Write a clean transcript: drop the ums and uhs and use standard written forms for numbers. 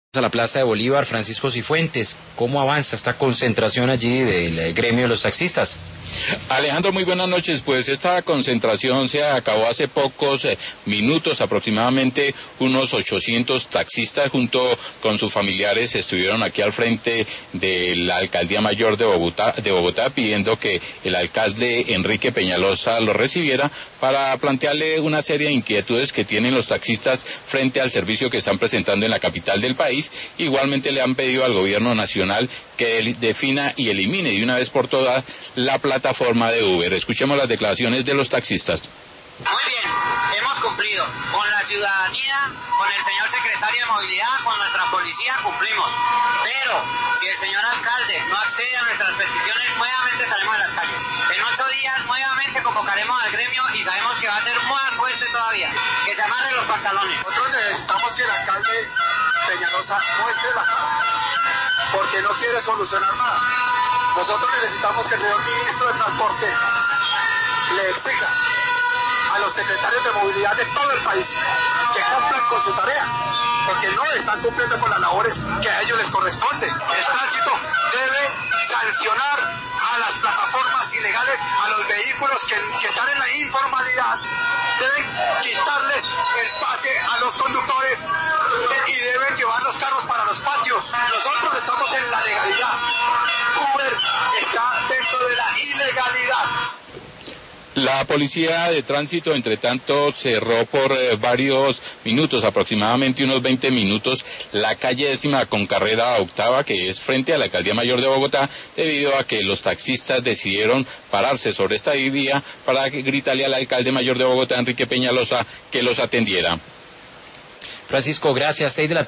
A la Plaza de Bolívar, Francisco Cifuentes, ¿cómo avanza esta concentración allí del gremio de los taxistas? Alejandro, muy buenas noches. Pues esta concentración se acabó hace pocos minutos, aproximadamente unos 800 taxistas junto con sus familiares estuvieron aquí al frente de la Alcaldía Mayor de Bogotá pidiendo que el alcalde Enrique Peñalosa lo recibiera para plantearle una serie de inquietudes que tienen los taxistas frente al servicio que están presentando en la capital del país. Igualmente le han pedido al gobierno nacional que defina y elimine de una vez por todas la plataforma de Uber. Escuchemos las declaraciones de los taxistas. Muy bien, hemos cumplido con la ciudadanía, con el señor secretario de Movilidad, con nuestra policía, cumplimos. Pero si el señor alcalde no accede a nuestras peticiones, nuevamente estaremos en las calles. En 8 días nuevamente convocaremos al gremio y sabemos que va a ser más fuerte todavía, que se amarren los pantalones. Nosotros necesitamos que el alcalde Peñalosa muestre la cara, porque no quiere solucionar nada. Nosotros necesitamos que el señor ministro de Transporte le exija a los secretarios de movilidad de todo el país que cumplan con su tarea, porque no están cumpliendo con las labores que a ellos les corresponde. El tránsito debe sancionar a las plataformas ilegales, a los vehículos que están en la informalidad, deben quitarles el pase a los conductores y deben llevar los carros para los patios. Nosotros estamos en la legalidad, Uber está dentro de la ilegalidad. La policía de tránsito, entre tanto, cerró por varios minutos, aproximadamente unos 20 minutos, la calle 10ª con carrera 8ª, que es frente a la Alcaldía Mayor de Bogotá, debido a que los taxistas decidieron pararse sobre esta vía para gritarle al alcalde mayor de Bogotá, Enrique Peñalosa, que los atendiera. Francisco, gracias. 6 de la tarde.